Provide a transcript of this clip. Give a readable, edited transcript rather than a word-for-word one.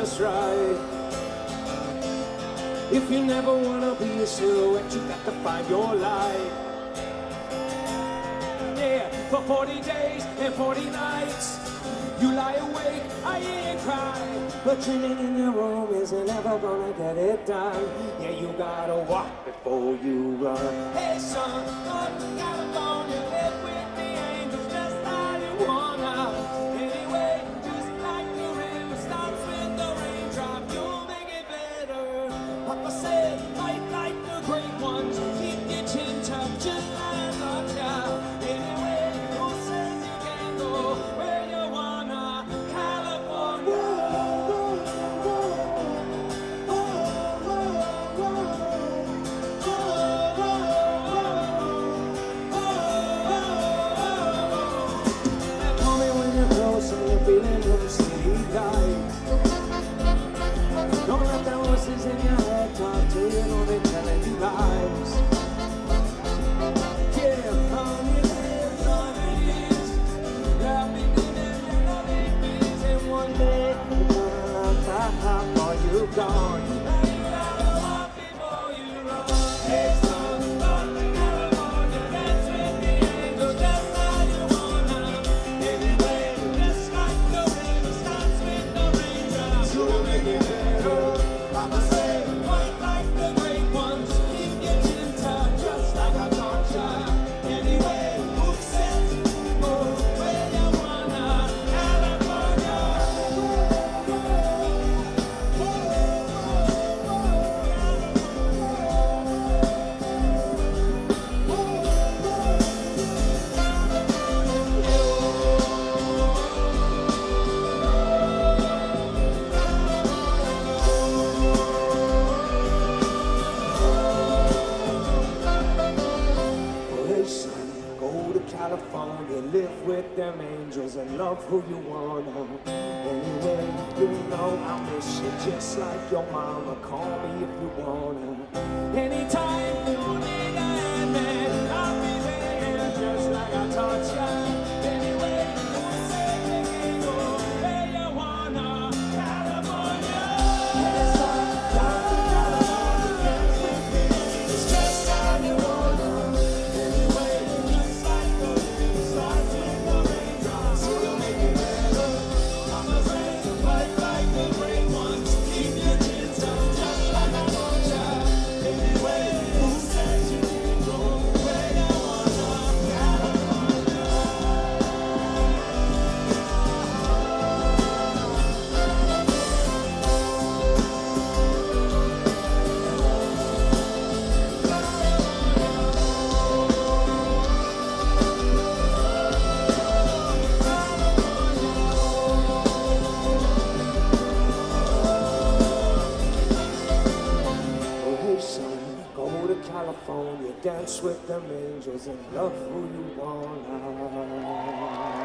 just right. If you never wanna be a silhouette, you got to find your light. Yeah, for 40 days and 40 nights, you lie awake, I hear you cry. But dreaming in your room isn't ever gonna get it done. Yeah, you gotta walk before you run. Hey son, up in California, live with the angels just how you wanna. Anyway, just like the river starts with the raindrop, you'll make it better. Papa said, fight like the great ones, keep your chin tucked just like a child. Anyway, who says you can't go where you wanna? California. Call me when you're close and you're feeling loosey tight. Don't let the voices in your head talk to you, know they're telling you lies. Yeah, honey, lives on it is. Love me, love it is. And one day you're gonna love that hop or you gone. You gotta walk before you run. Hey son, go to California, dance with the angels just how you wanna. Anyway, just like the river starts with the raindrops, you'll make it better. Mama said, fight like the great ones, keep your chin tucked just like a torture. Anyway, who says you can go where you wanna? California. Oh, hey son, go to California, live with them angels and love who you wanna. Anyway, you know I miss you just like your mama. Call me if you wanna. Anytime you need a hand, man, I'll be there just like I taught ya. Anyway, who said you can go where you wanna? California. Hey son, go to California, dance with me. It's just how you wanna. Anyway, just like the river starts with the raindrops, you'll make it better. Mama said, fight like the great ones, keep your chin tucked just like I want ya. Anyway, who says you can go where you wanna? California. Oh, hey son, go to California, dance with them angels and love who you wanna.